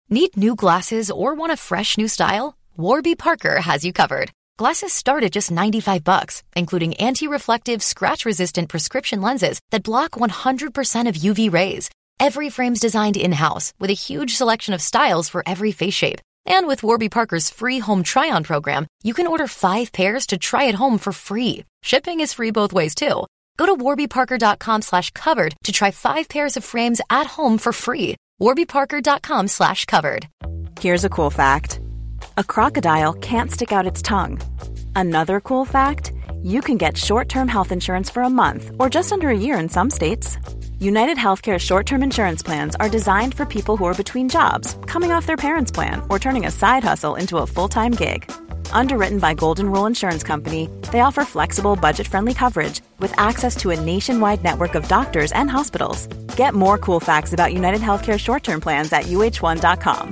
Need new glasses or want a fresh new style? Warby Parker has you covered. Glasses start at just $95, including anti-reflective, scratch-resistant prescription lenses that block 100% of UV rays. Every frame's designed in-house with a huge selection of styles for every face shape. And with Warby Parker's free home try-on program, you can order 5 pairs to try at home for free. Shipping is free both ways, too. Go to warbyparker.com/covered to try 5 pairs of frames at home for free. warbyparker.com/covered. Here's a cool fact. A crocodile can't stick out its tongue. Another cool fact, you can get short-term health insurance for a month or just under a year in some states. United Healthcare short-term insurance plans are designed for people who are between jobs, coming off their parents' plan, or turning a side hustle into a full-time gig. Underwritten by Golden Rule Insurance Company, they offer flexible, budget-friendly coverage with access to a nationwide network of doctors and hospitals. Get more cool facts about United Healthcare short-term plans at uh1.com.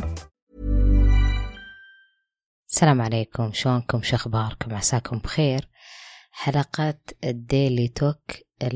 السلام عليكم، شلونكم؟ شو أخباركم؟ عساكم بخير. حلقة الديلي توك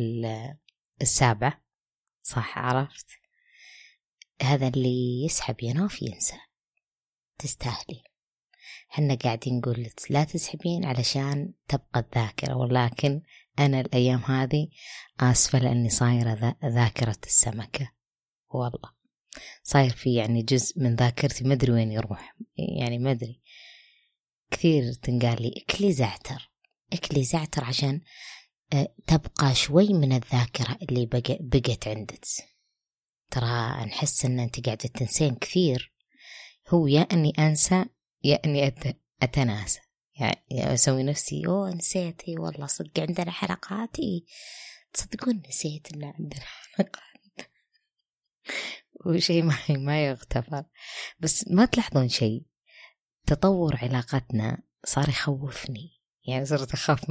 7، صح عرفت؟ هذا اللي يسحب يناف ينسى. تستاهلي. حنا قاعدين نقول لا تسحبين علشان تبقى الذاكرة، ولكن أنا الأيام هذه آسفة لأني صايرة ذاكرة السمكة. والله صاير في يعني جزء من ذاكرتي ما أدري وين يروح، يعني ما أدري. كثير تنقال لي اكلي زعتر عشان تبقى شوي من الذاكرة اللي بقت عندك. ترى نحس ان انت قاعدة تنسين كثير، هو يا اني انسى يا اني اتناسى، يعني اسوي نفسي نسيتي والله صدق عندنا حلقاتي، تصدقون نسيت ان عندنا حلقات وشي ما يغتفر. بس ما تلاحظون شيء؟ تطور علاقتنا صار يخوفني، يعني صرت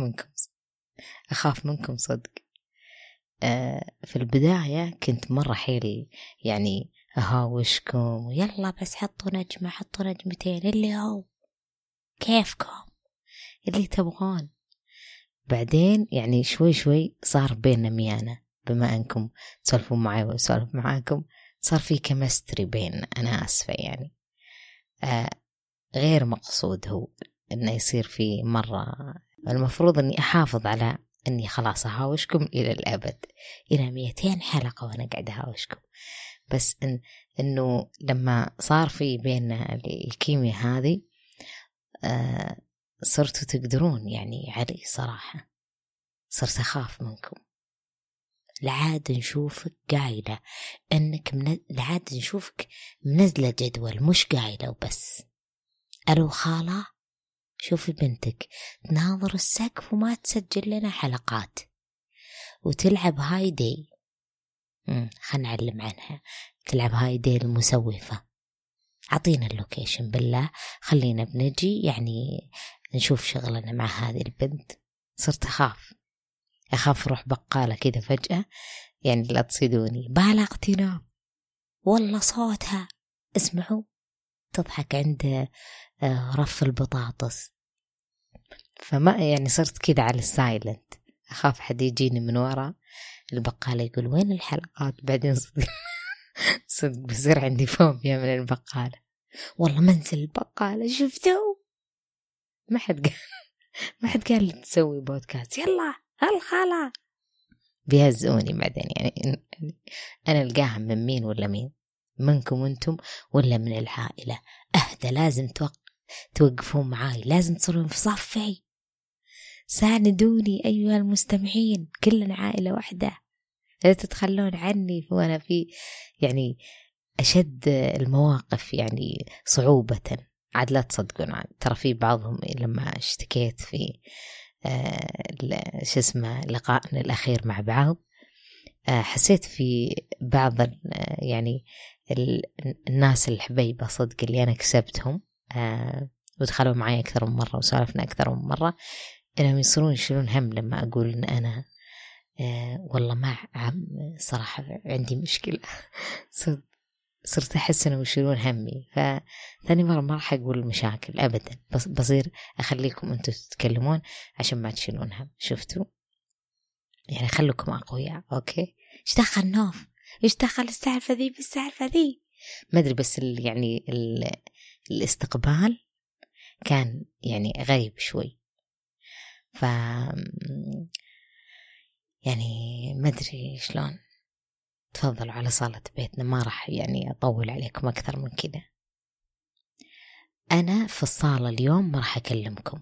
أخاف منكم صدق. في البداية كنت مرة حيل يعني أهاوشكم ويلا بس حطوا نجمتين اللي هو كيفكم اللي تبغون. بعدين يعني شوي صار بيننا ميانة، بما أنكم تسولفون معي وأسولف معاكم، صار في كمستري بيننا. أنا آسفة يعني غير مقصود هو إنه يصير في مرة. المفروض أني أحافظ على أني خلاص أهاوشكم إلى الأبد، إلى 200 حلقة وأنا قاعدة أهاوشكم. بس إنه لما صار في بيننا الكيمياء هذه صرتوا تقدرون يعني علي صراحة، صرت أخاف منكم. لعاد نشوفك قايلة أنك لعاد نشوفك منزلة جدول، مش قايلة وبس. ألو خالة، شوفي بنتك تناظر السقف وما تسجل لنا حلقات وتلعب هاي دي. خلنا نعلم عنها، تلعب هاي دي المسوفة. عطينا اللوكيشن بالله، خلينا بنجي يعني نشوف شغلنا مع هذه البنت. صرت أخاف روح بقالة كده فجأة، يعني لا تصيدوني بالغتنا والله صوتها اسمعوا تضحك عند رف البطاطس. فما يعني صرت كده على السايلنت، أخاف حد يجيني من وراء البقالة يقول وين الحلقات. بعدين صدق بصير عندي فوبيا من البقالة، والله منزل البقالة شفتوا ما حد قال لي تسوي بودكاست، يلا هالخالة بيهزئوني. بعدين يعني أنا ألقاها من مين ولا مين، منكم أنتم ولا من العائلة؟ أهدى، لازم توقفون معاي، لازم تصيرون في صفي، ساندوني أيها المستمعين، كلنا عائلة واحدة، لا تتخلون عني وأنا في يعني أشد المواقف يعني صعوبة. عاد لا تصدقون، ترى في بعضهم لما اشتكيت في لقائنا الأخير مع بعض، حسيت في بعض يعني الناس الحبيبة صدق اللي أنا كسبتهم ودخلوا معي أكثر من مرة وسالفنا أكثر من مرة، إنهم يصيرون يشيلون هم لما أقول إن أنا والله ما صراحة عندي مشكلة. صرت أحس إنهم يشيلون همي. فثاني مرة ما راح أقول المشاكل أبدا، بصير أخليكم أنتوا تتكلمون عشان ما تشيلون هم. شفتوا يعني خلوكم أقوياء. أوكي، إيش دخل نوف، إيش دخل السالفة ذي بالسالفة ذي؟ ما أدري، بس يعني الاستقبال كان يعني غريب شوي. ف يعني ما أدري شلون. تفضلوا على صالة بيتنا، ما راح يعني أطول عليكم أكثر من كده. أنا في الصالة اليوم ما راح أكلمكم،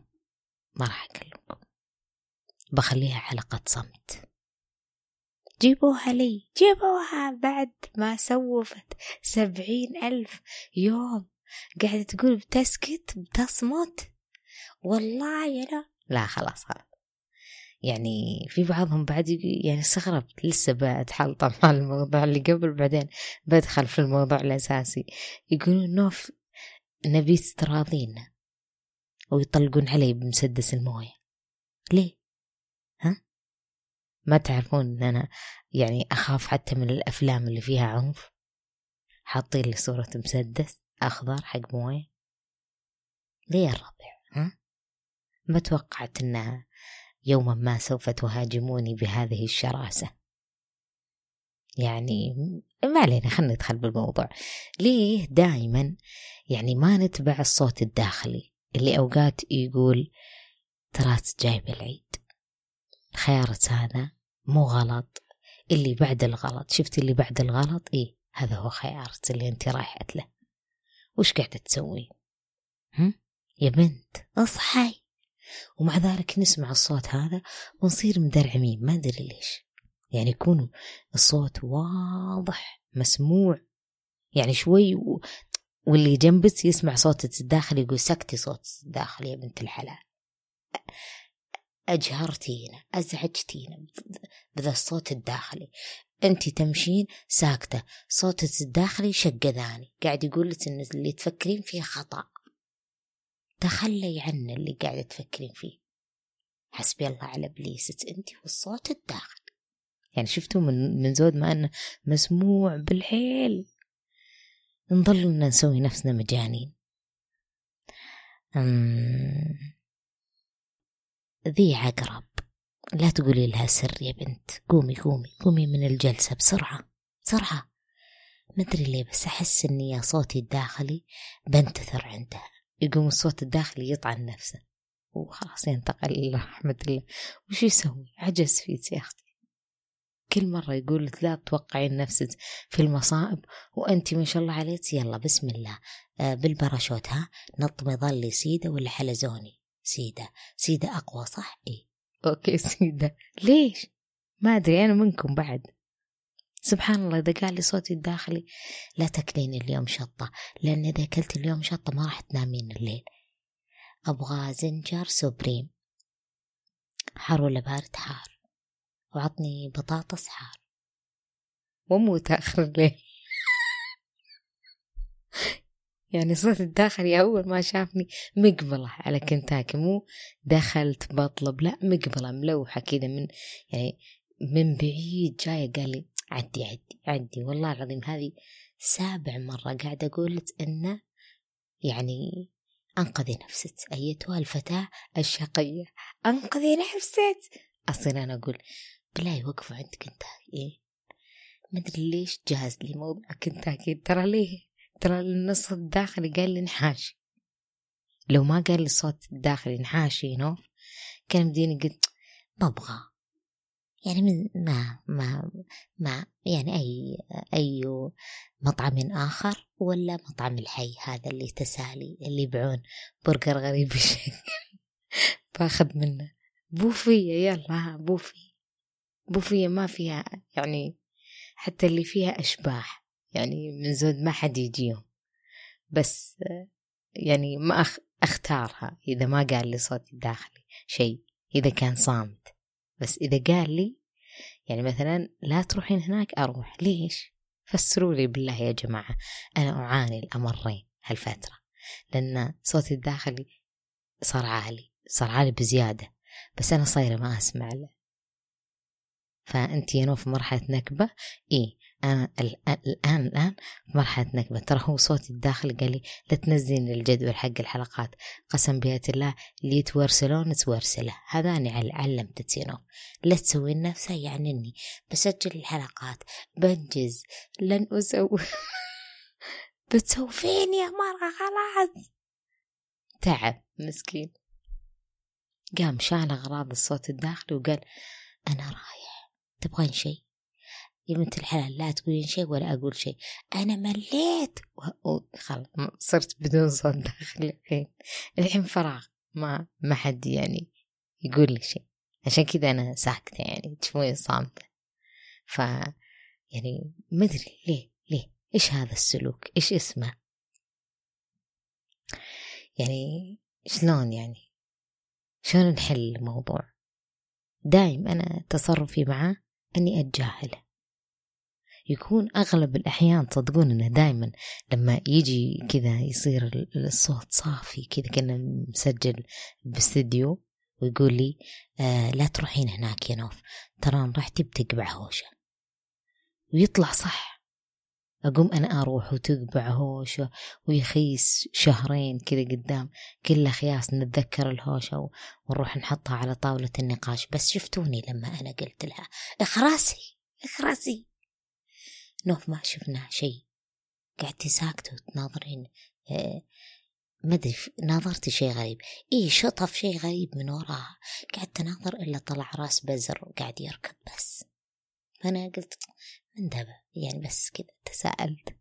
بخليها حلقة صمت. جيبوها لي، جيبوها بعد ما سوفت 70,000 يوم قاعدة تقول بتسكت بتصمت. والله لا خلاص. يعني في بعضهم بعد يعني استغربت، لسه بتحلطم مع الموضوع اللي قبل، بعدين بدخل في الموضوع الأساسي. يقولون نوف نبي تراضينا ويطلقون علي بمسدس الموية. ليه؟ ما تعرفون ان انا يعني اخاف حتى من الافلام اللي فيها عنف؟ حاطين لي صورة مسدس اخضر حق موية. ليه يا الربع؟ ما توقعت انها يوما ما سوف تهاجموني بهذه الشراسة. يعني ما علينا، خلنا ندخل بالموضوع. ليه دائما يعني ما نتبع الصوت الداخلي اللي أوقات يقول تراس جايب العيد، خيارات هذا مو غلط، اللي بعد الغلط، شفت اللي بعد الغلط إيه هذا هو خيارات اللي أنت رايحت له. وش قاعدة تسوي؟ يا بنت اصحي. ومع ذلك نسمع الصوت هذا ونصير مدرعمين، ما أدري ليش. يعني يكون الصوت واضح مسموع يعني شوي واللي جنبك يسمع صوت الداخل يقول سكتي صوت الداخل يا بنت الحلال، أجهرتينا أزعجتينا بذا الصوت الداخلي. أنت تمشين ساكتة، صوت الداخلي شقذاني قاعد يقول لك إن اللي تفكرين فيه خطأ، تخلي عن اللي قاعدة تفكرين فيه. حسبي الله على إبليسك أنت والصوت الداخلي. يعني شفتوا من زود ما أنه مسموع بالحيل نظلنا نسوي نفسنا مجانين. ذي عقرب لا تقولي لها سر يا بنت، قومي قومي قومي من الجلسة بسرعة بسرعة. مدري ليه بس أحس إني يا صوتي الداخلي بنتثر عندها، يقوم الصوت الداخلي يطعن نفسه وخلاص ينتقل إلى رحمة الله. وش يسوي؟ عجز فيك يا أختي. كل مرة يقول لك لا تتوقعين نفسك في المصائب وأنت ما شاء الله عليك، يلا بسم الله بالباراشوت، نط مظلي سيدة ولا حلزوني؟ سيدة أقوى صح؟ إيه أوكي سيدة. ليش؟ ما أدري، أنا منكم بعد. سبحان الله إذا قال لي صوتي الداخلي لا تكلين اليوم شطة، لأن إذا أكلت اليوم شطة ما راح تنامين الليل. أبغى زنجر سوبريم، حار ولا بارد؟ حار، وعطني بطاطس حار، وموت آخر الليل. يعني صوت الداخلي أول ما شافني مقبلة على كنتاكي، مو دخلت بطلب، لا مقبلة ملوحة كده من يعني من بعيد جاية. قال لي عدي والله العظيم هذه 7 مرة قاعدة أقولت إنه يعني أنقذي نفسك أيتها الفتاة الشقية، أنقذي نفسك. أصلا أنا أقول بلا يوقفوا عند كنتاكي. إيه مدري ليش جاز لي موضوع كنتاكي. ترى ليه؟ ترى النص الداخلي قال لي نحاشي. لو ما قال لي الصوت الداخلي نحاشي نوف كان بديني قلت ما أبغى. يعني من ما يعني أي مطعم آخر ولا مطعم الحي هذا اللي تسالي اللي يبيعون برجر غريب الشكل باخذ منه بوفية. يلا بوفية ما فيها يعني حتى اللي فيها أشباح، يعني من زود ما حد يجيهم، بس يعني ما أختارها إذا ما قال لي صوتي الداخلي شيء، إذا كان صامت. بس إذا قال لي يعني مثلا لا تروحين هناك أروح. ليش؟ فسروا لي بالله يا جماعة. أنا أعاني الأمرين هالفترة، لأن صوتي الداخلي صار عالي بزيادة، بس أنا صايرة ما أسمع له. فأنت يا نوف مرحلة نكبة. إيه أنا الآن مرحلة نكبة. ترى هو صوتي الداخلي قال لي لا تنزلين الجدول حق الحلقات، قسم بيات الله اللي تورسلون تورسله. هذا أنا علمت يا نوف، لا تسوين نفسها يعني إني بسجل الحلقات بنجز، لن أسوي بتسوي فين يا مرة؟ خلاص تعب مسكين. قام شال أغراض الصوت الداخلي وقال أنا رايح، تبغين شيء يا بنت الحلال؟ لا تقولين شيء ولا أقول شيء، أنا مليت. خلاص صرت بدون صوت داخلي الحين فراغ، ما حد يعني يقول لي شيء، عشان كذا أنا ساكتة يعني شوية صامتة. يعني ما أدري ليه إيش هذا السلوك، إيش اسمه يعني، شلون نحل الموضوع؟ دايم أنا تصرفي معه أني أتجاهله. يكون أغلب الأحيان تصدقون أنه دايما لما يجي كذا يصير الصوت صافي كذا كأنه مسجل باستديو ويقول لي لا تروحين هناك يا نوف، ترى رحتي بتقبع هوشة، ويطلع صح. أقوم أنا أروح وتقبع هوشة ويخيس شهرين كذا قدام كله خياس، نتذكر الهوشة ونروح نحطها على طاولة النقاش. بس شفتوني لما أنا قلت لها اخرسي نوف، ما شفنا شيء، قعدتي ساكتة وتناظرين. ما أدري ناظرتي شيء غريب، شطف شيء غريب من وراها، قعدت ناظر إلا طلع راس بزر وقاعد يركض بس. فأنا قلت من دبا يعني، بس كذا تساءلت،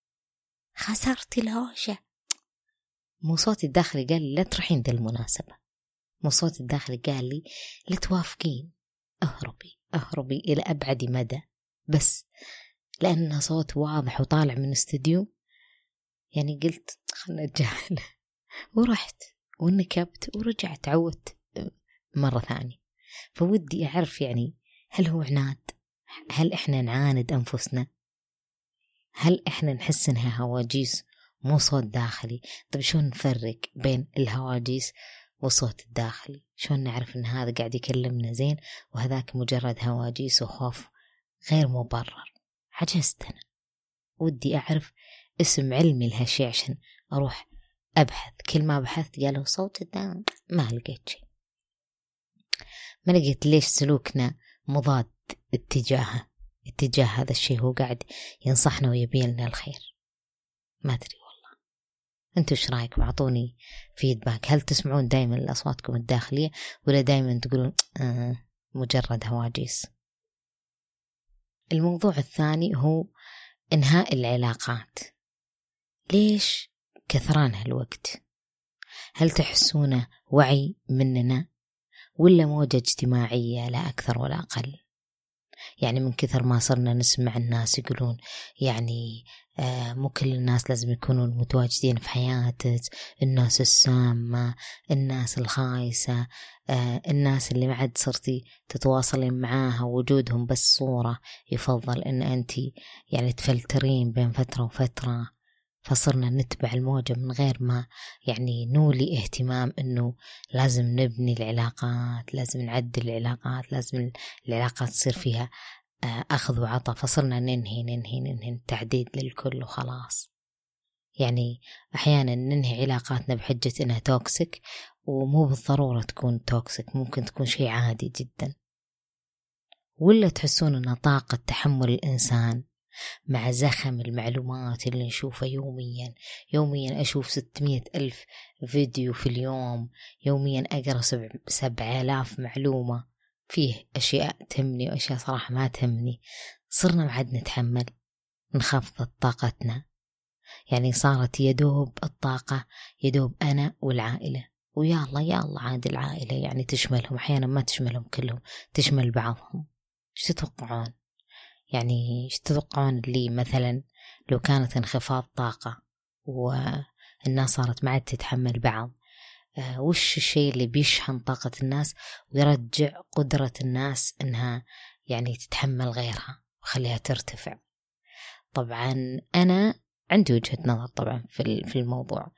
خسرتي الهوشة. مو صوتي الداخلي قال لي لا تروحين ذا المناسبة، مو صوتي الداخلي قال لي لا توافقين، أهربي إلى أبعد مدى، بس لأنه صوت واضح وطالع من استوديو يعني قلت خلنا نتجاهل ورحت ونكبت ورجعت عودت مرة ثانية. فودي أعرف يعني هل هو عناد؟ هل إحنا نعاند أنفسنا؟ هل إحنا نحس إنها هواجيس مو صوت داخلي؟ طب شلون نفرق بين الهواجيس والصوت الداخلي؟ شلون نعرف إن هذا قاعد يكلمنا زين وهذاك مجرد هواجيس وخوف غير مبرر؟ عجزت أنا، ودي أعرف اسم علمي لهالشيء عشان أروح أبحث. كل ما بحثت قالوا صوت الداخلي، ما لقيت شيء، ما لقيت ليش سلوكنا مضاد اتجاه هذا الشيء. هو قاعد ينصحنا ويبي لنا الخير. ما أدري والله، أنتوا إيش رأيكم؟ أعطوني فيدباك. هل تسمعون دايما لأصواتكم الداخلية ولا دايما تقولون مجرد هواجيس؟ الموضوع الثاني هو إنهاء العلاقات. ليش كثران هالوقت؟ هل تحسونه وعي مننا ولا موجة اجتماعية لا أكثر ولا أقل؟ يعني من كثر ما صرنا نسمع الناس يقولون يعني مو كل الناس لازم يكونون متواجدين في حياتك، الناس السامة، الناس الخايسة، الناس اللي ما عاد صرتي تتواصلين معاها وجودهم بس صورة، يفضل ان انتي يعني تفلترين بين فترة وفترة. فصرنا نتبع الموجة من غير ما يعني نولي اهتمام انه لازم نبني العلاقات، لازم نعدل العلاقات، لازم العلاقات تصير فيها أخذ وعطا. فصرنا ننهي التعديد للكل وخلاص. يعني أحيانا ننهي علاقاتنا بحجة إنها توكسيك، ومو بالضرورة تكون توكسيك، ممكن تكون شيء عادي جدا. ولا تحسون أن طاقة تحمل الإنسان مع زخم المعلومات اللي نشوفه يوميا أشوف 600,000 فيديو في اليوم، يوميا أقرأ 7,000 معلومة، فيه أشياء تهمني وأشياء صراحة ما تهمني. صرنا معد نتحمل، نخفض طاقتنا. يعني صارت يدوب الطاقة يدوب أنا والعائلة، ويا الله عاد العائلة يعني تشملهم، أحيانا ما تشملهم كلهم، تشمل بعضهم. إيش تتوقعون؟ يعني إيش تتوقعون اللي مثلا لو كانت انخفاض طاقة والناس صارت ما عاد تتحمل بعض، وش الشيء اللي بيشحن طاقة الناس ويرجع قدرة الناس إنها يعني تتحمل غيرها وخليها ترتفع؟ طبعا أنا عندي وجهة نظر طبعا في الموضوع.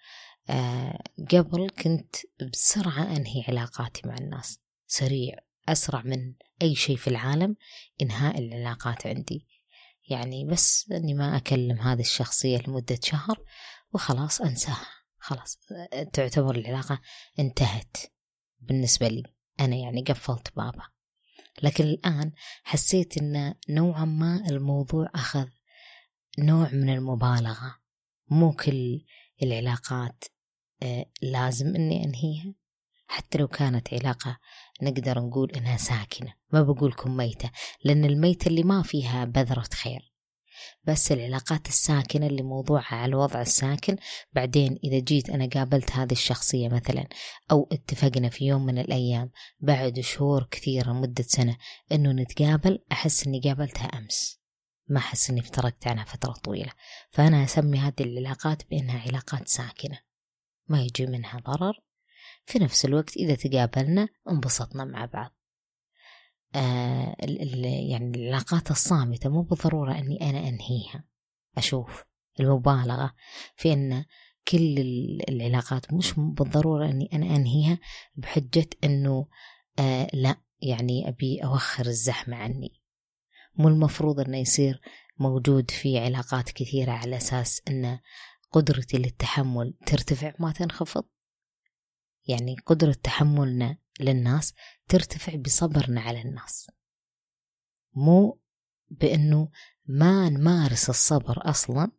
قبل كنت بسرعة أنهي علاقاتي مع الناس، سريع، أسرع من أي شيء في العالم إنهاء العلاقات عندي. يعني بس أني ما أكلم هذه الشخصية لمدة شهر وخلاص أنساها، خلاص تعتبر العلاقة انتهت بالنسبة لي أنا، يعني قفلت بابها. لكن الآن حسيت أن نوعا ما الموضوع أخذ نوع من المبالغة، مو كل العلاقات لازم أني أنهيها، حتى لو كانت علاقة نقدر نقول إنها ساكنة. ما بقولكم ميتة، لأن الميتة اللي ما فيها بذرة خير، بس العلاقات الساكنة اللي موضوعها على الوضع الساكن. بعدين إذا جيت أنا قابلت هذه الشخصية مثلا، أو اتفقنا في يوم من الأيام بعد شهور كثيرة مدة سنة أنه نتقابل، أحس أني قابلتها أمس، ما أحس أني افترقت عنها فترة طويلة. فأنا أسمي هذه العلاقات بأنها علاقات ساكنة، ما يجي منها ضرر. في نفس الوقت إذا تقابلنا انبسطنا مع بعض. يعني العلاقات الصامتة مو بالضرورة أني أنا أنهيها. أشوف المبالغة في أن كل العلاقات مش بالضرورة أني أنا أنهيها بحجة أنه لا يعني أبي أوخر الزحمة عني. مو المفروض أنه يصير موجود في علاقات كثيرة على أساس أن قدرتي للتحمل ترتفع ما تنخفض. يعني قدرة تحملنا للناس ترتفع بصبرنا على الناس، مو بأنه ما نمارس الصبر أصلا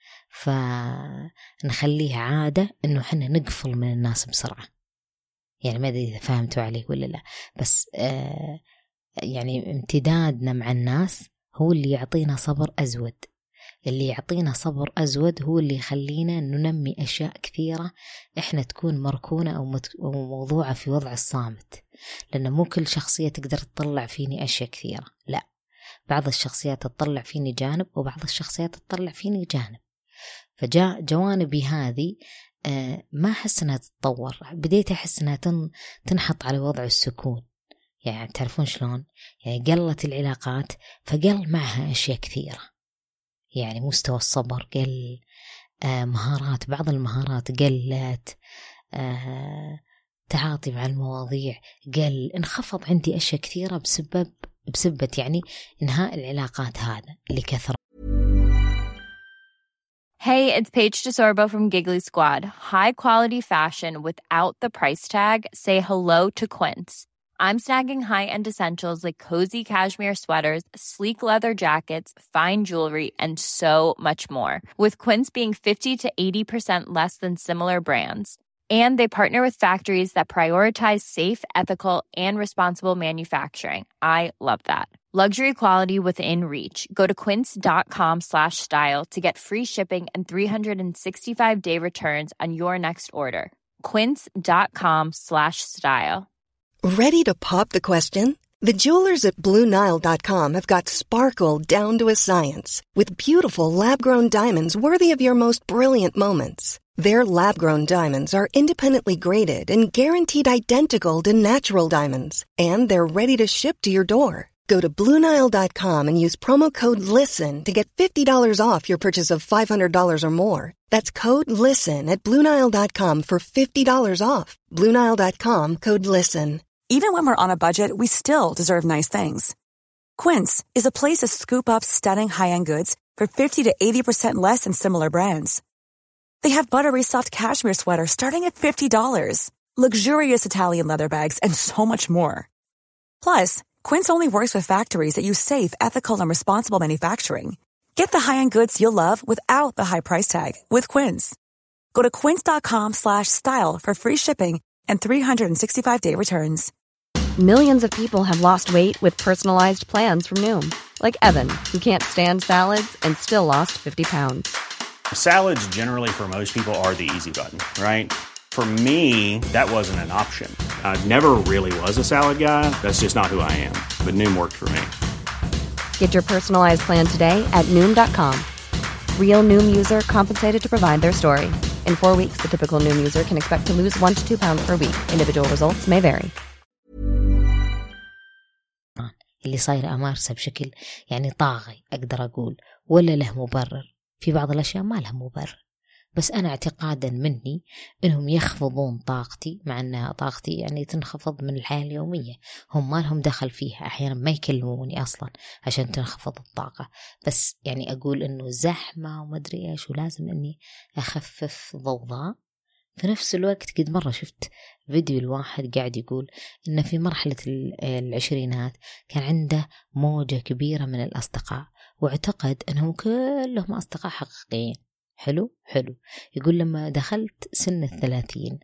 فنخليه عادة أنه حنا نقفل من الناس بسرعة. يعني ما أدري إذا فهمتوا عليه ولا لا، بس يعني امتدادنا مع الناس هو اللي يعطينا صبر أزود. اللي يعطينا صبر أزود هو اللي يخلينا ننمي أشياء كثيرة إحنا تكون مركونة أو موضوعة في وضع الصامت. لأن مو كل شخصية تقدر تطلع فيني أشياء كثيرة، لا، بعض الشخصيات تطلع فيني جانب وبعض الشخصيات تطلع فيني جانب. فجوانبي هذه ما أحس أنها تتطور، بديت أحس أنها تنحط على وضع السكون. يعني تعرفون شلون؟ يعني قلت العلاقات فقل معها أشياء كثيرة. يعني مستوى الصبر قل، مهارات، بعض المهارات قلت، تعاطي مع المواضيع قل، انخفض عندي أشياء كثيرة بسبب يعني إنهاء العلاقات هذا اللي كثر. Hey, it's Paige DeSorbo from Giggly Squad. High quality fashion without the price tag. Say hello to Quince. I'm snagging high-end essentials like cozy cashmere sweaters, sleek leather jackets, fine jewelry, and so much more. With Quince being 50 to 80% less than similar brands. And they partner with factories that prioritize safe, ethical, and responsible manufacturing. I love that. Luxury quality within reach. Go to quince.com/style to get free shipping and 365-day returns on your next order. quince.com/style. Ready to pop the question? The jewelers at BlueNile.com have got sparkle down to a science with beautiful lab-grown diamonds worthy of your most brilliant moments. Their lab-grown diamonds are independently graded and guaranteed identical to natural diamonds, and they're ready to ship to your door. Go to BlueNile.com and use promo code LISTEN to get $50 off your purchase of $500 or more. That's code LISTEN at BlueNile.com for $50 off. BlueNile.com, code LISTEN. Even when we're on a budget, we still deserve nice things. Quince is a place to scoop up stunning high-end goods for 50 to 80% less than similar brands. They have buttery soft cashmere sweaters starting at $50, luxurious Italian leather bags, and so much more. Plus, Quince only works with factories that use safe, ethical, and responsible manufacturing. Get the high-end goods you'll love without the high price tag with Quince. Go to quince.com/style for free shipping and 365-day returns. Millions of people have lost weight with personalized plans from Noom, like Evan, who can't stand salads and still lost 50 pounds. Salads generally for most people are the easy button, right? For me, that wasn't an option. I never really was a salad guy. That's just not who I am. But Noom worked for me. Get your personalized plan today at Noom.com. Real Noom user compensated to provide their story. In 4 weeks, the typical Noom user can expect to lose 1 to 2 pounds per week. Individual results may vary. اللي صاير أمارسه بشكل يعني طاغي أقدر أقول، ولا له مبرر. في بعض الأشياء ما لها مبرر، بس أنا اعتقادا مني أنهم يخفضون طاقتي، مع أن طاقتي يعني تنخفض من الحياة اليومية. هم ما لهم دخل فيها، أحيانا ما يكلموني أصلا عشان تنخفض الطاقة، بس يعني أقول أنه زحمة ومدري إيش ولازم أني أخفف ضوضاء. في نفس الوقت قد مرة شفت فيديو الواحد قاعد يقول إن في مرحلة العشرينات كان عنده موجة كبيرة من الأصدقاء، واعتقد أنهم كلهم أصدقاء حقيقيين. حلو. يقول لما دخلت سن 30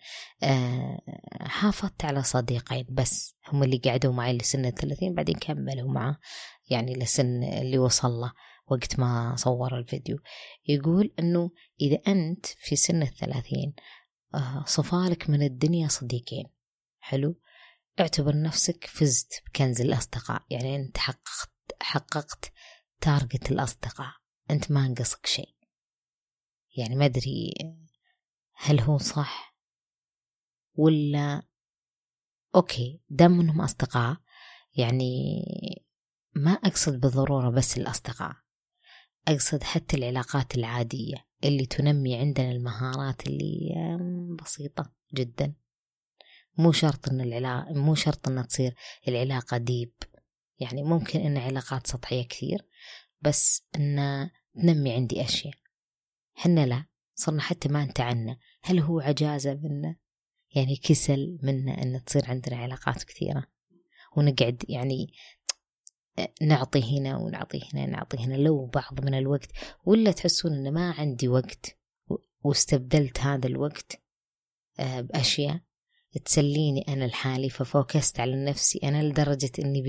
حافظت على صديقين بس هم اللي قعدوا معي لسن 30، بعدين كملوا معه يعني لسن اللي وصل له وقت ما صور الفيديو. يقول أنه إذا أنت في سن 30 صفالك من الدنيا صديقين، حلو، اعتبر نفسك فزت بكنز الأصدقاء. يعني أنت حققت تارجت الأصدقاء، أنت ما نقصك شيء. يعني ما أدري هل هو صح ولا أوكي دام أنهم أصدقاء. يعني ما أقصد بالضرورة بس الأصدقاء، أقصد حتى العلاقات العادية اللي تنمي عندنا المهارات اللي بسيطة جدا. مو شرط أن تصير العلاقة ديب، يعني ممكن أن علاقات سطحية كثير بس أن تنمي عندي أشياء. حنا لا صرنا حتى ما نتعنى هل هو عجازة منا، يعني كسل منا أن تصير عندنا علاقات كثيرة ونقعد يعني نعطي هنا ونعطي هنا نعطي هنا لو بعض من الوقت، ولا تحسون أن ما عندي وقت واستبدلت هذا الوقت بأشياء تسليني أنا الحالي، ففوكست على نفسي أنا لدرجة أني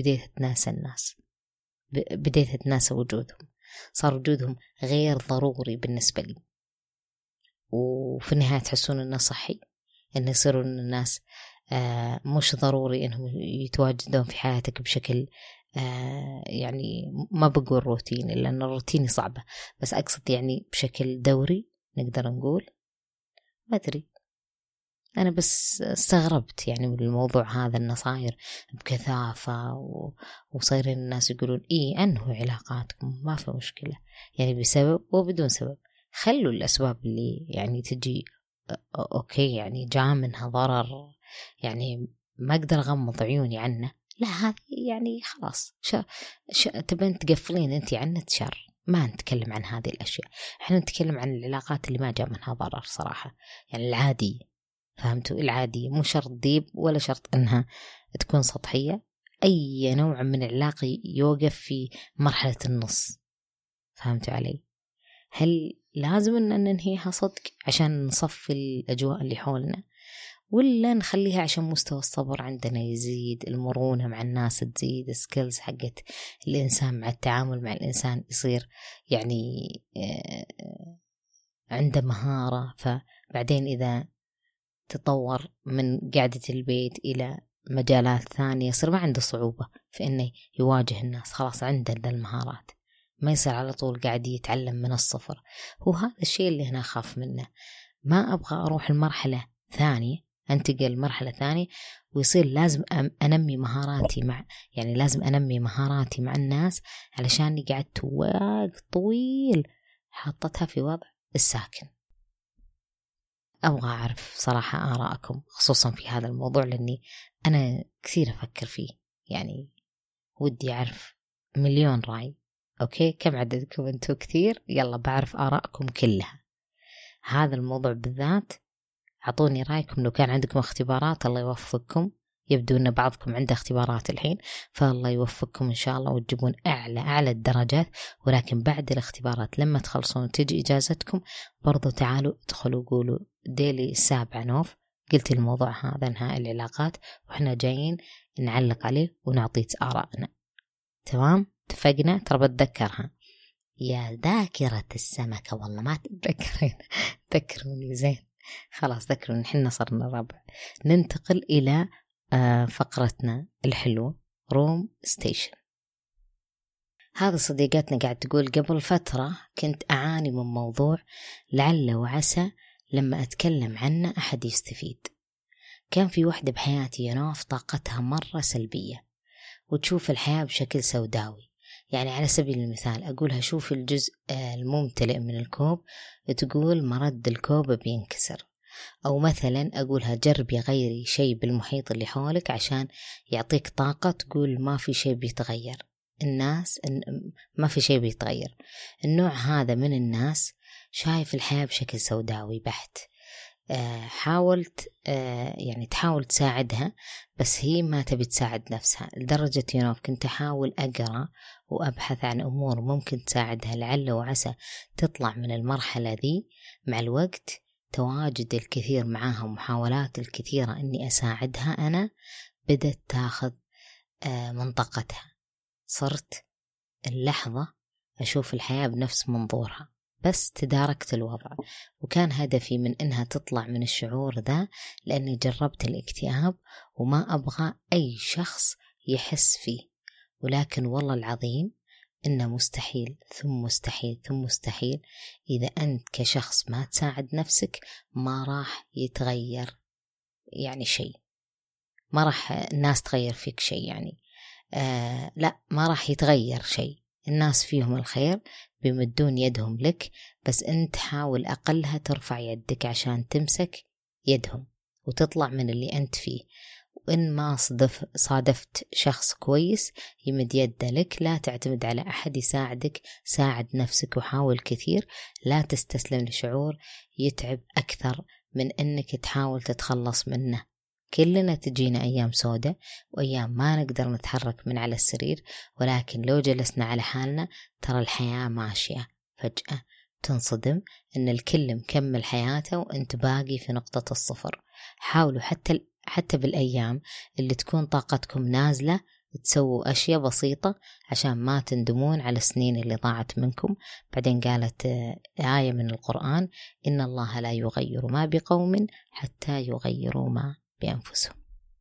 بديت أتناسى وجودهم. صار وجودهم غير ضروري بالنسبة لي، وفي النهاية تحسون أنه صحي أن يصيروا الناس مش ضروري أنهم يتواجدون في حياتك بشكل يعني ما بقول روتين لأن الروتين صعبة، بس أقصد يعني بشكل دوري نقدر نقول. ما أدري، أنا بس استغربت يعني من الموضوع هذا إنه صاير بكثافة وصايرين الناس يقولون إيه أنهوا علاقاتكم ما في مشكلة، يعني بسبب وبدون سبب. خلوا الأسباب اللي يعني تجي أوكي يعني جاء منها ضرر يعني ما أقدر أغمض عيوني عنه، لا هذه يعني خلاص تبين تقفلين أنت عنه شر، ما نتكلم عن هذه الأشياء. إحنا نتكلم عن العلاقات اللي ما جاء منها ضرر صراحة، يعني العادية، فهمتوا؟ العادية مو شرط ديب ولا شرط أنها تكون سطحية. أي نوع من العلاقة يوقف في مرحلة النص، فهمتوا علي؟ هل لازم أن ننهيها صدق عشان نصفي الأجواء اللي حولنا، ولا نخليها عشان مستوى الصبر عندنا يزيد، المرونة مع الناس تزيد، السكيلز حقت الإنسان مع التعامل مع الإنسان يصير يعني عنده مهارة، فبعدين إذا تطور من قعدة البيت إلى مجالات ثانية يصير ما عنده صعوبة في أنه يواجه الناس، خلاص عنده ذا المهارات، ما يصير على طول قاعد يتعلم من الصفر. هو هذا الشيء اللي هنا أخاف منه. ما أبغى أروح المرحلة ثانية، أنتقل مرحلة ثانية ويصير لازم أنمي مهاراتي لازم أنمي مهاراتي مع الناس علشان قعدت وقت طويل حطتها في وضع الساكن. أبغى أعرف صراحة آراءكم خصوصا في هذا الموضوع، لأني أنا كثير أفكر فيه، يعني ودي أعرف مليون رأي. أوكي كم عددكم أنتوا؟ كثير. يلا بعرف آراءكم كلها. هذا الموضوع بالذات أعطوني رأيكم. لو كان عندكم اختبارات الله يوفقكم، يبدو أن بعضكم عنده اختبارات الحين، فالله يوفقكم إن شاء الله وتجيبون أعلى الدرجات. ولكن بعد الاختبارات لما تخلصون وتجي إجازتكم برضو تعالوا ادخلوا قولوا ديلي 7 نوف قلت الموضوع هذا انهاء العلاقات وإحنا جايين نعلق عليه ونعطيك آرائنا. تمام؟ اتفقنا؟ ترى بتذكرها يا ذاكرة السمكة، والله ما تتذكرين. ذكروني زين، خلاص ذكروني. حنا صرنا ربع. ننتقل إلى فقرتنا الحلوة روم ستيشن. هذا صديقتنا قاعد تقول قبل فترة كنت أعاني من موضوع لعل وعسى لما أتكلم عنه أحد يستفيد. كان في وحدة بحياتي يناف طاقتها مرة سلبية وتشوف الحياة بشكل سوداوي. يعني على سبيل المثال أقولها شوف الجزء الممتلئ من الكوب، تقول مرد الكوب بينكسر. أو مثلا أقولها جربي غيري شيء بالمحيط اللي حولك عشان يعطيك طاقة، تقول ما في شيء بيتغير. الناس ما في شيء بيتغير. النوع هذا من الناس شايف الحياة بشكل سوداوي بحت. حاولت يعني تحاول تساعدها، بس هي ما تبي تساعد نفسها، لدرجة كنت أحاول أقرأ وأبحث عن أمور ممكن تساعدها، لعل وعسى تطلع من المرحلة ذي. مع الوقت تواجد الكثير معاها ومحاولات الكثيرة أني أساعدها، أنا بدأت تاخذ منطقتها، صرت اللحظة أشوف الحياة بنفس منظورها، بس تداركت الوضع. وكان هدفي من إنها تطلع من الشعور ذا، لأني جربت الاكتئاب وما أبغى أي شخص يحس فيه. ولكن والله العظيم إنه مستحيل ثم مستحيل ثم مستحيل إذا أنت كشخص ما تساعد نفسك ما راح يتغير يعني شيء، ما راح الناس تغير فيك شيء يعني لا، ما راح يتغير شيء. الناس فيهم الخير بيمدون يدهم لك، بس أنت حاول أقلها ترفع يدك عشان تمسك يدهم وتطلع من اللي أنت فيه. وإن ما صادفت شخص كويس يمد يده لك، لا تعتمد على أحد يساعدك، ساعد نفسك وحاول كثير. لا تستسلم لشعور يتعب أكثر من أنك تحاول تتخلص منه. كلنا تجينا أيام سودة وأيام ما نقدر نتحرك من على السرير، ولكن لو جلسنا على حالنا ترى الحياة ماشية. فجأة تنصدم أن الكل مكمل حياته وأنت باقي في نقطة الصفر. حاولوا حتى بالأيام اللي تكون طاقتكم نازلة تسووا أشياء بسيطة عشان ما تندمون على السنين اللي ضاعت منكم. بعدين قالت آية من القرآن: إن الله لا يغير ما بقوم حتى يغيروا ما بأنفسهم.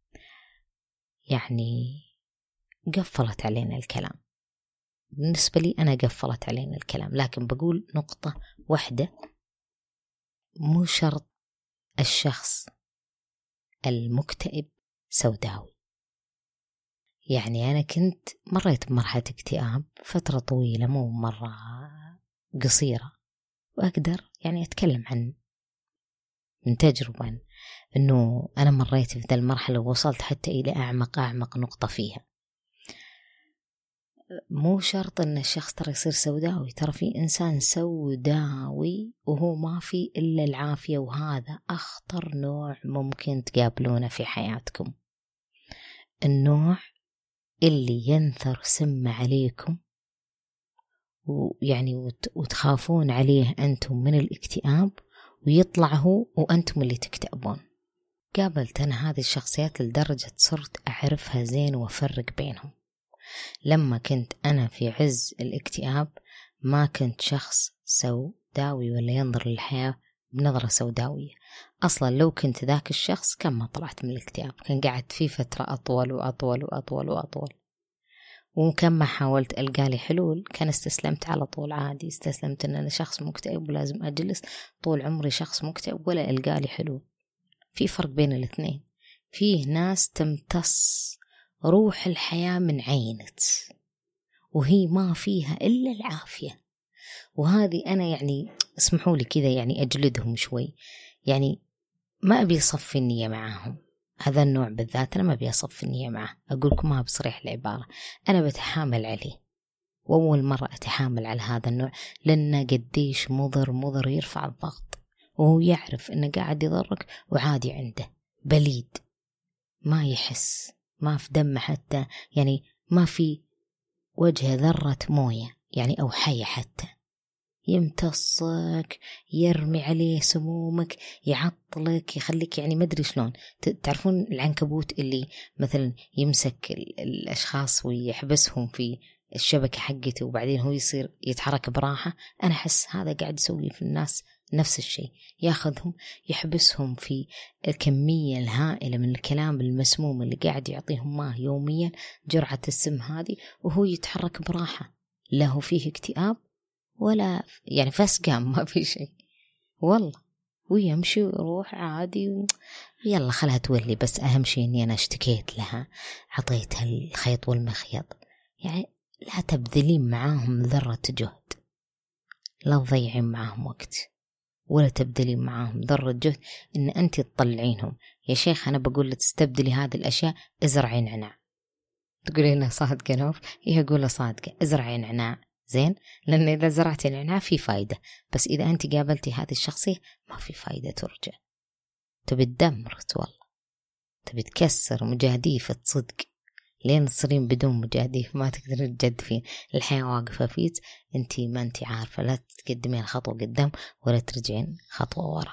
يعني قفلت علينا الكلام، بالنسبة لي أنا قفلت علينا الكلام. لكن بقول نقطة واحدة، مو شرط الشخص المكتئب سوداوي. يعني أنا كنت مريت بمرحلة اكتئاب فترة طويلة، مو مرة قصيرة، وأقدر يعني أتكلم من تجربة أنه أنا مريت في ذا المرحلة ووصلت حتى إلى أعمق نقطة فيها. مو شرط أن الشخص ترى يصير سوداوي، ترى في إنسان سوداوي وهو ما في إلا العافية، وهذا أخطر نوع ممكن تقابلونه في حياتكم. النوع اللي ينثر سم عليكم ويعني وتخافون عليه أنتم من الاكتئاب، ويطلع هو وأنتم اللي تكتئبون. قابلت أنا هذه الشخصيات لدرجة صرت أعرفها زين وأفرق بينهم. لما كنت أنا في عز الاكتئاب ما كنت شخص سوداوي ولا ينظر للحياة بنظرة سوداوية أصلا. لو كنت ذاك الشخص كان ما طلعت من الاكتئاب، كان قاعد فيه فترة أطول وأطول وأطول وأطول. وكم ما حاولت ألقى لي حلول كان استسلمت على طول. عادي استسلمت أن أنا شخص مكتئب ولازم أجلس طول عمري شخص مكتئب ولا ألقى لي حلول. في فرق بين الاثنين. فيه ناس تمتص روح الحياة من عينت وهي ما فيها إلا العافية، وهذه أنا يعني اسمحوا لي كذا يعني أجلدهم شوي، يعني ما أبي أصفي النية معاهم. هذا النوع بالذات أنا ما أبي أصفي النية معه، أقولكم بصريح العبارة أنا بتحامل عليه، وأول مرة أتحامل على هذا النوع لأنه قديش مضر يرفع الضغط، وهو يعرف أنه قاعد يضرك وعادي عنده بليد، ما يحس، ما في دم حتى، يعني ما في وجه ذرة موية يعني أو حية حتى. يمتصك، يرمي عليه سمومك، يعطلك، يخليك يعني ما أدري شلون. تعرفون العنكبوت اللي مثلا يمسك الأشخاص ويحبسهم في الشبكة حقته وبعدين هو يصير يتحرك براحة؟ أنا أحس هذا قاعد يسوي في الناس نفس الشيء، ياخذهم يحبسهم في الكمية الهائلة من الكلام المسموم اللي قاعد يعطيهم ماه يوميا، جرعة السم هذه، وهو يتحرك براحة، لا هو فيه اكتئاب ولا يعني فسقام، ما في شيء والله، ويمشي ويروح عادي يلا خلها تولي. بس أهم شيء إني أنا اشتكيت لها، عطيتها الخيط والمخيط. يعني لا تبذلين معاهم ذرة جهد، لا تضيعين معاهم وقت ولا تبذلين معاهم ذرة جهد إن أنت تطلعينهم. يا شيخ أنا بقول تستبدلي هذه الأشياء، ازرعي نعناع. تقولي لنا صادقة نوف؟ إيه أقول صادقة، ازرعي نعناع زين، لأن إذا زرعتي نعناع في فايدة، بس إذا أنت قابلتي هذه الشخصية ما في فايدة ترجع. تبي تدمرت والله، تبي تكسر مجاديف صدق لين تصيرين بدون مجاديف ما تقدر تجدفين، الحياة واقفة فيك انتي ما انتي عارفة، لا تقدمين خطوة قدام ولا ترجعين خطوة ورا.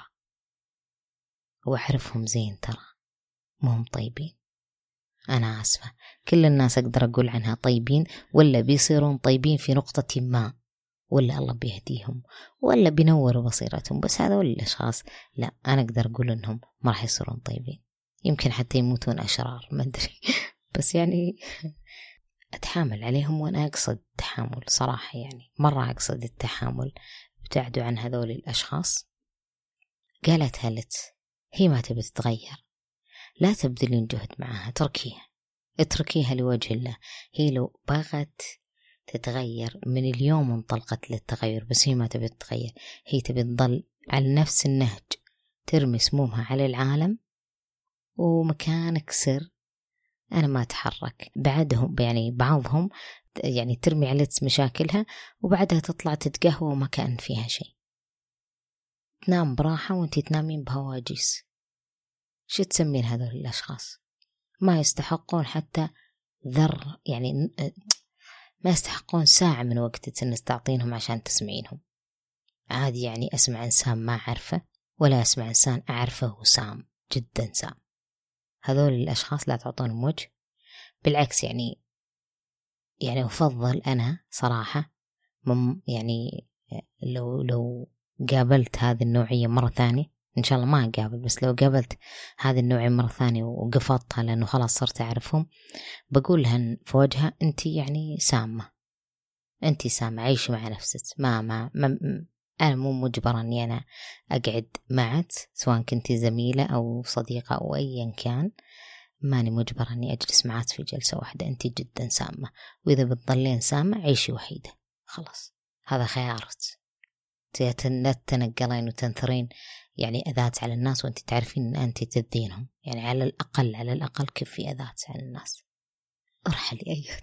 واعرفهم زين ترى مهم طيبين. أنا آسفة، كل الناس أقدر أقول عنها طيبين ولا بيصيرون طيبين في نقطة ما، ولا الله بيهديهم ولا بينور بصيرتهم، بس هذا ولا الأشخاص لا أنا أقدر أقول إنهم ما راح يصيرون طيبين، يمكن حتى يموتون أشرار ما أدري بس يعني أتحامل عليهم، وأنا أقصد التحامل صراحة، يعني مرة أقصد التحامل. ابتعدوا عن هذول الأشخاص. قالت هلت هي ما تبي تتغير، لا تبذلين جهد معها، اتركيها لوجه الله. هي لو بغت تتغير من اليوم انطلقت للتغير، بس هي ما تبي تتغير، هي تبي تضل على نفس النهج، ترمي سمومها على العالم ومكانك سر أنا ما أتحرك. بعدهم يعني بعضهم يعني ترمي على مشاكلها وبعدها تطلع تتقهوى وما كان فيها شيء، تنام براحة وانتي تنامين بهواجيس. شو تسمين هذول الأشخاص؟ ما يستحقون حتى ذر، يعني ما يستحقون ساعة من وقتك إنك تعطينهم عشان تسمعينهم. عادي يعني أسمع إنسان ما أعرفه ولا أسمع إنسان أعرفه وسام جدا سام. هذول الأشخاص لا تعطونهم وجه، بالعكس يعني أفضل أنا صراحة يعني لو قابلت هذه النوعية مرة ثانية، إن شاء الله ما أقابل، بس لو قابلت هذه النوعية مرة ثانية وقفضتها لأنه خلاص صرت أعرفهم، بقول لها في وجهها أنتي يعني سامة، أنتي سامة، عيشي مع نفسك. ما أنا مو مجبرة أني أنا أقعد معك، سواء كنتي زميلة أو صديقة أو أيا كان، ماني مجبرة أني أجلس معك في جلسة واحدة. أنتي جدا سامة، وإذا بتضلين سامة عيشي وحيدة، خلاص هذا خيارك. لا تتنقلين وتنثرين يعني أذات على الناس وأنت تعرفين أن أنت تذينهم، يعني على الأقل كفي أذات على الناس. ارحلي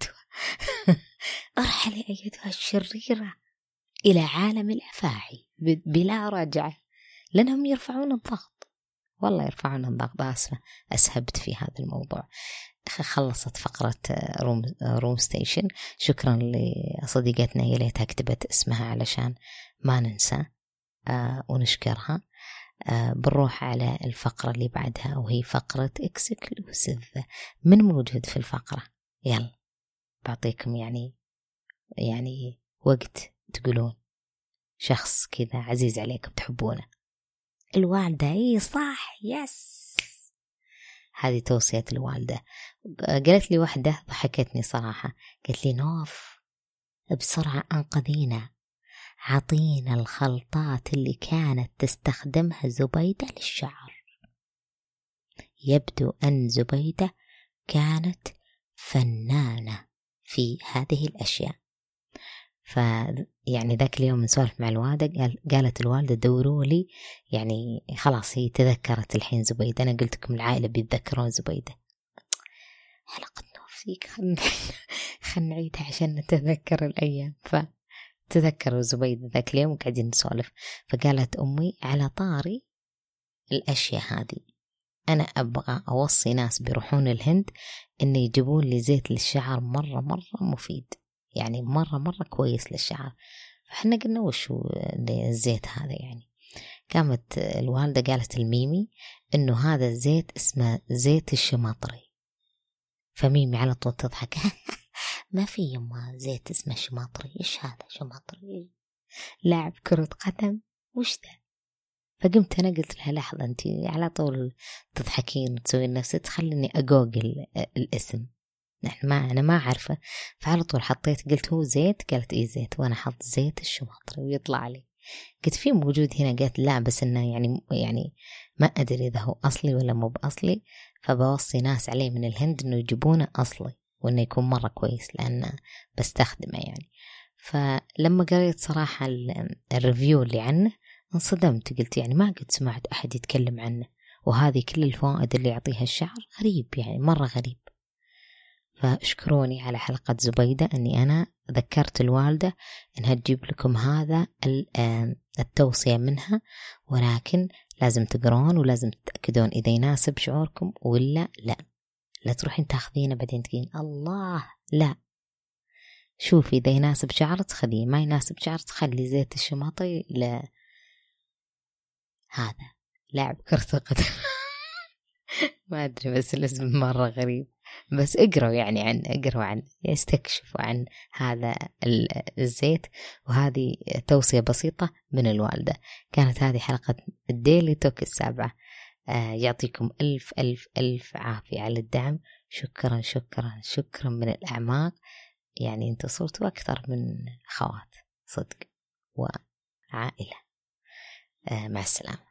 أيتها الشريرة إلى عالم الأفاعي بلا رجعة، لأنهم يرفعون الضغط، والله يرفعون الضغط. آسفة أسهبت في هذا الموضوع. خلصت فقرة روم ستيشن. شكرا لصديقتنا يليتها كتبت اسمها علشان ما ننسى ونشكرها. بنروح على الفقرة اللي بعدها وهي فقرة اكسكلوسيف. من موجود في الفقرة؟ يلا بعطيكم يعني وقت تقولون شخص كذا عزيز عليكم تحبونه. الوالدة، اي صح، يس، هذه توصية الوالدة. قالت لي واحدة ضحكتني صراحة، قالت لي نوف بسرعة أنقذينا، عطينا الخلطات اللي كانت تستخدمها زبيدة للشعر. يبدو أن زبيدة كانت فنانة في هذه الأشياء. يعني ذاك اليوم نسولف مع الوالدة، قالت الوالدة دوروا لي، يعني خلاص هي تذكرت الحين زبيدة. أنا قلت لكم العائلة بيتذكرون زبيدة، حلقة نوفيك خلنا نعيدها عشان نتذكر الأيام. فتذكروا زبيدة ذاك اليوم وقاعدين نسولف، فقالت أمي على طاري الأشياء هذه أنا أبغى أوصي ناس بيروحون الهند إن يجيبون لي زيت للشعر مرة مرة مفيد، يعني مرة كويس للشعر. فإحنا قلنا وشو الزيت هذا؟ يعني قامت الوالدة قالت الميمي إنه هذا الزيت اسمه زيت الشماطري. فميمي على طول تضحك ما في يما زيت اسمه شماطري، إيش هذا شماطري؟ لاعب كرة قدم وش ده؟ فقمت أنا قلت لها لحظة، أنت على طول تضحكين وتسوين نفسك، تخليني أجوجل الاسم، أنا ما عارفة. فعلى طول حطيت، قلت هو زيت؟ قالت إيه زيت، وأنا حط زيت الشماطري ويطلع لي. قلت فيه موجود هنا؟ قالت لا بس إنه يعني ما أدري إذا هو أصلي ولا مو بأصلي، فبوصي ناس عليه من الهند إنه يجيبونه أصلي وإنه يكون مرة كويس لأنه بستخدمه يعني. فلما قريت صراحة الريفيو اللي عنه انصدمت، قلت يعني ما قد سمعت أحد يتكلم عنه، وهذه كل الفوائد اللي يعطيها الشعر غريب، يعني مرة غريب. فاشكروني على حلقة زبيدة أني أنا ذكرت الوالدة أنها تجيب لكم هذا التوصية منها، ولكن لازم تقرون ولازم تتأكدون إذا يناسب شعوركم ولا لا. لا تروحين تاخذينه بعدين تقولين الله لا. شوفي إذا يناسب شعرك خذيه، ما يناسب شعرك خلي زيت الشماطي. لا هذا لاعب كرة القدم ما أدري بس الاسم مرة غريب. بس اقروا عن استكشفوا عن هذا الزيت. وهذه توصية بسيطة من الوالدة. كانت هذه حلقة الديلي توك 7. يعطيكم ألف ألف ألف عافية على الدعم. شكرا شكرا شكرا من الأعماق. يعني انتوا صرتوا أكثر من أخوات صدق وعائلة. مع السلامة.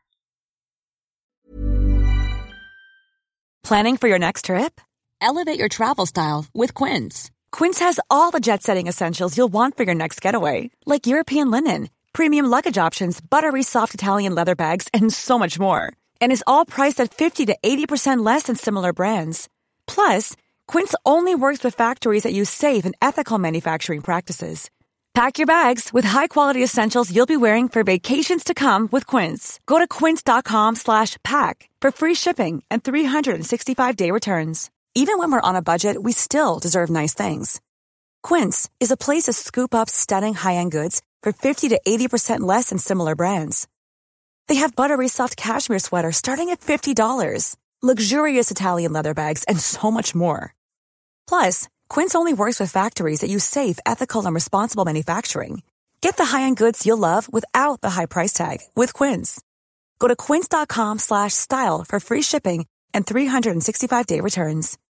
Planning for your next trip? Elevate your travel style with Quince. Quince has all the jet-setting essentials you'll want for your next getaway, like European linen, premium luggage options, buttery soft Italian leather bags, and so much more. And is all priced at 50 to 80% less than similar brands. Plus, Quince only works with factories that use safe and ethical manufacturing practices. Pack your bags with high-quality essentials you'll be wearing for vacations to come with Quince. Go to quince.com/pack for free shipping and 365-day returns. Even when we're on a budget, we still deserve nice things. Quince is a place to scoop up stunning high-end goods for 50 to 80% less than similar brands. They have buttery soft cashmere sweaters starting at $50, luxurious Italian leather bags, and so much more. Plus, Quince only works with factories that use safe, ethical, and responsible manufacturing. Get the high-end goods you'll love without the high price tag with Quince. Go to quince.com/style for free shipping and 365-day returns.